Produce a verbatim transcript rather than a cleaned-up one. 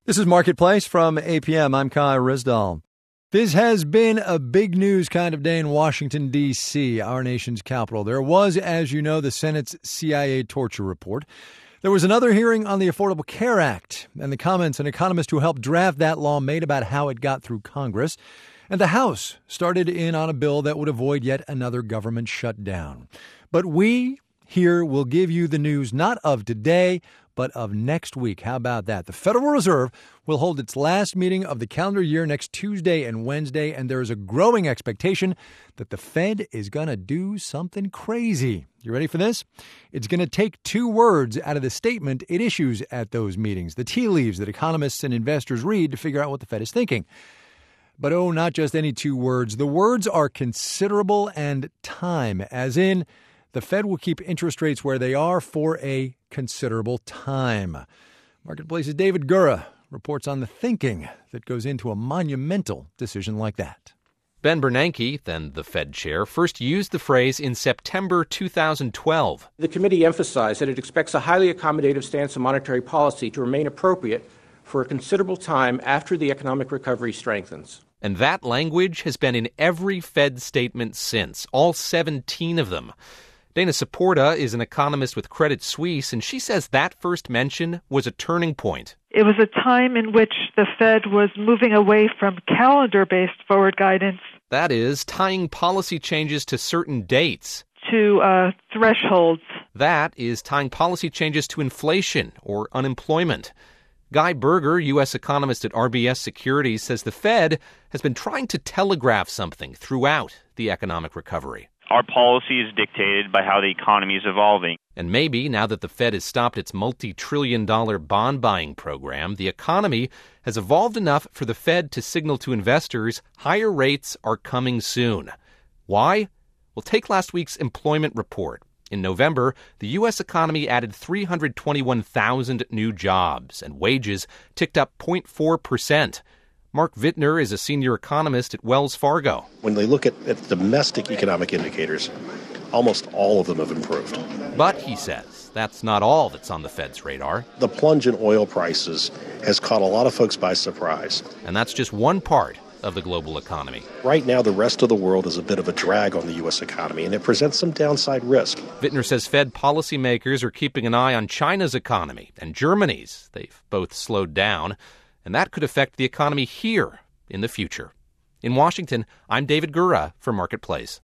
This is Marketplace from A P M. I'm Kai Risdall. This has been a big news kind of day in Washington, D C, our nation's capital. There was, as you know, the Senate's C I A torture report. There was another hearing on the Affordable Care Act and the comments an economist who helped draft that law made about how it got through Congress. And the House started in on a bill that would avoid yet another government shutdown. But we here will give you the news not of today, but of next week. How about that? The Federal Reserve will hold its last meeting of the calendar year next Tuesday and Wednesday, and there is a growing expectation that the Fed is going to do something crazy. You ready for this? It's going to take two words out of the statement it issues at those meetings, the tea leaves that economists and investors read to figure out what the Fed is thinking. But oh, not just any two words. The words are considerable and time, as in the Fed will keep interest rates where they are for a considerable time. Marketplace's David Gura reports on the thinking that goes into a monumental decision like that. Ben Bernanke, then the Fed chair, first used the phrase in September two thousand twelve. The committee emphasized that it expects a highly accommodative stance on monetary policy to remain appropriate for a considerable time after the economic recovery strengthens. And that language has been in every Fed statement since, all seventeen of them. Dana Saporta is an economist with Credit Suisse, and she says that first mention was a turning point. It was a time in which the Fed was moving away from calendar-based forward guidance. That is, tying policy changes to certain dates. To uh, thresholds. That is, tying policy changes to inflation or unemployment. Guy Berger, U S economist at R B S Securities, says the Fed has been trying to telegraph something throughout the economic recovery. Our policy is dictated by how the economy is evolving. And maybe now that the Fed has stopped its multi-trillion dollar bond buying program, the economy has evolved enough for the Fed to signal to investors higher rates are coming soon. Why? Well, take last week's employment report. In November, the U S economy added three hundred twenty-one thousand new jobs, and wages ticked up zero point four percent. Mark Vittner is a senior economist at Wells Fargo. When they look at, at domestic economic indicators, almost all of them have improved. But, he says, that's not all that's on the Fed's radar. The plunge in oil prices has caught a lot of folks by surprise. And that's just one part of the global economy. Right now, the rest of the world is a bit of a drag on the U S economy, and it presents some downside risk. Vittner says Fed policymakers are keeping an eye on China's economy and Germany's. They've both slowed down. And that could affect the economy here in the future. In Washington, I'm David Gura for Marketplace.